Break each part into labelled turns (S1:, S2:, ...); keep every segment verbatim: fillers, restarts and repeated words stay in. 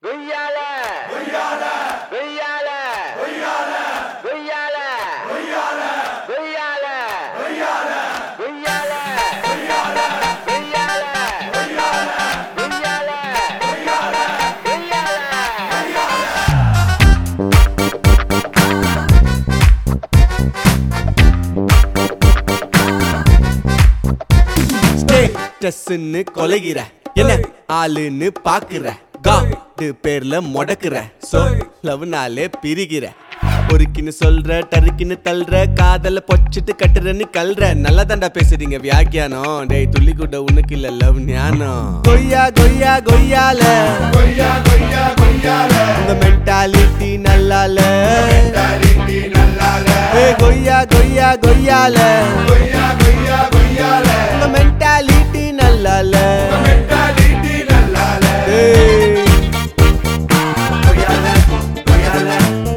S1: கொய்யால கொய்யால கொய்யால கொய்யால கொய்யால கொய்யால கொய்யால கொய்யால கொய்யால கொய்யால கொய்யால கொய்யால
S2: ஸ்டேட்டஸ்ன்னு கொலைகிற என்ன ஆளுன்னு பாக்குற காட்டு பேர்ல முடக்குற சோ லவ்னாலே பிரிகிற பொறுக்கின்னு சொல்ற டருக்கின்னு தள்ளுற காதல பொச்சிட்டு கட்டுறன்னு கல்ற நல்லா தாண்டா பேசுறீங்க வியாக்கியானம் டேய் துள்ளி கூட உனக்கு இல்ல லவ் ஞானம் கொய்யா கொய்யா கொய்யால
S3: கொய்யா கொய்யா கொய்யால
S2: இந்த மென்டாலிட்டி நல்லால
S3: மென்டாலிட்டி நல்லால
S2: ஏ கொய்யா கொய்யா கொய்யால
S3: கொய்யா கொய்யா கொய்யால
S2: இந்த மென்டாலிட்டி நல்லால
S3: மென்டாலிட்டி நல்லால
S2: ஏய்
S3: கொய்யால கொய்யால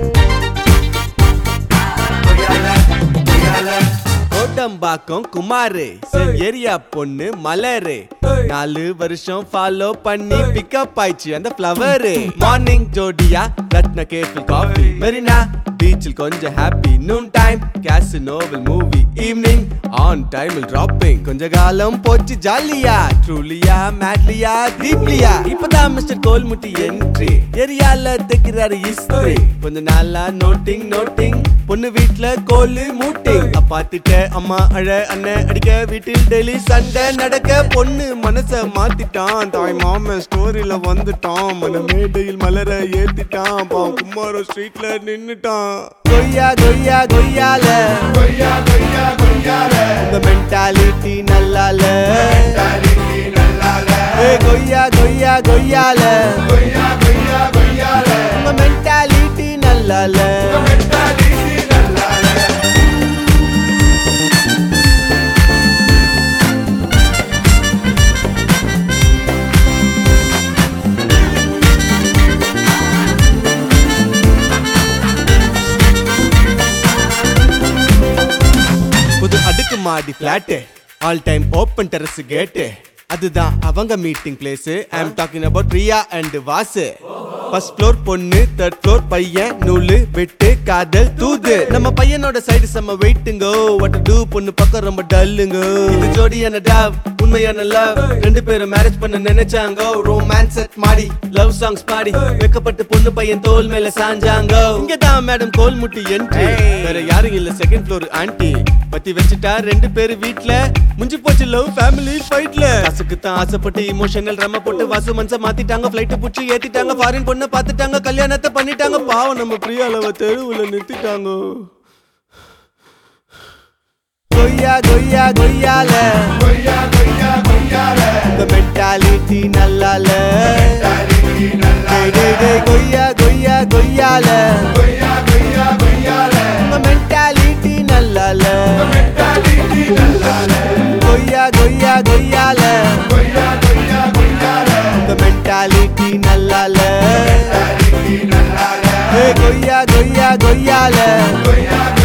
S3: கொய்யால கொய்யால
S2: கோட்டம்பாக்கம் குமாரு ஏரியா பொண்ணு மலரு நாலு வருஷம் ஃபாலோ பண்ணி பிக்கப் ஆயிடுச்சு அந்த ஃப்ளவரு மார்னிங் ஜோடியா ரத்ன கேஃபில் காஃபி மெரினா பீச்சில் கொஞ்சம் ஹாப்பி நூன் டைம் கேசினோவில் மூவி ஈவினிங் ஆன் டைமில் டிராப்பிங் கொஞ்ச காலம் போச்சு ஜாலியா ட்ரூலியா மேட்லியா டீப்லியா இப்பதான் மிஸ்டர் கோல்முட்டி என்ட்ரி ஏரியால தைக்கிறாரு இஸ்திரி கொஞ்ச நாளா நோட்டிங் நோட்டிங் பொண்ணு வீட்டுல கோலு மூட்டிங் பாத்துட்ட அம்மா அழ அண்ணன் அடிக்க வீட்டில் டெய்லி சண்டை நடக்க பொண்ணு மனச மாத்திட்டான் தாய் மாமன் ஸ்டோரியில வந்துட்டான் மன மேடையில் மலர ஏத்திட்டான் பாவம் குமார ஸ்ட்ரீட்ல நின்னுட்டான் கொய்யா கொய்யா கொய்யால
S3: கொய்யா கொய்யா கொய்யால
S2: இந்த மென்டாலிட்டி நல்லால
S3: மென்டாலிட்டி நல்லால
S2: ஏ கொய்யா கொய்யா கொய்யால
S3: கொய்யா கொய்யா கொய்யால
S2: உங்க மென்டாலிட்டி நல்லால
S3: மென்டாலிட்டி நல்லால
S2: புது அடுக்கு மாடி flat all time open terrace கேட்டு அதுதான் அவங்க meeting place I am talking about Riya and Vasu first floor பொண்ணு தேர்ட் ஃப்ளோர் பையன் நூலு வெட்டு காதல் தூது நம்ம பையனோட சைடு செம்ம வெயிட்டுங்கோ வாட் டு பொண்ணு பக்கம் ரொம்ப டல்லுங்க இது ஜோடியான டாவ் உண்மையான லவ் ரெண்டு பேரும் மேரேஜ் பண்ண நினைச்சாங்க ரொமான்ஸ் செட் மாடி லவ் சாங்ஸ் பாடி வெக்கப்பட்டு பொண்ணு பையன் தோல் மேல சாஞ்சாங்க இங்க தான் மேடம் கோல்முட்டி என்ட்ரி வேற யாரும் இல்ல செகண்ட் ஃப்ளோர் ஆன்ட்டி பத்தி வச்சுட்டா ரெண்டு பேரு வீட்ல முஞ்சி போச்சு லவ் ஃபேமிலி ஃபைட்ல காசுக்கு தான் ஆசைப்பட்டு இமோஷனல் ரம போட்டு வாசு மனச மாத்திட்டாங்க ஃளைட் புடிச்சு ஏத்திட்டாங்க ஃபாரின் பொண்ணு பாத்துட்டாங்க கல்யாணத்தை பண்ணிட்டாங்க பாவம் நம்ம பிரியாலவ தெருவுல நிறுத்திட்டாங்க கொய்யா கொய்யா கொய்யால
S3: கொய்யா கொய்யா கொய்யால
S2: இந்த மென்டாலிட்டி நல்லால
S3: மென்டாலிட்டி நல்லால
S2: டேய் டேய் கொய்யா கொய்யா கொய்யால
S3: கொய்யா கொய்யா கொய்யால
S2: இந்த மென்டாலிட்டி நல்லால
S3: மென்டாலிட்டி நல்லால
S2: கொய்யா கொய்யா கொய்யால
S3: கொய்யா கொய்யா கொய்யால
S2: இந்த மென்டாலிட்டி நல்லால
S3: மென்டாலிட்டி நல்லால
S2: ஏ கொய்யா கொய்யா கொய்யால
S3: கொய்யா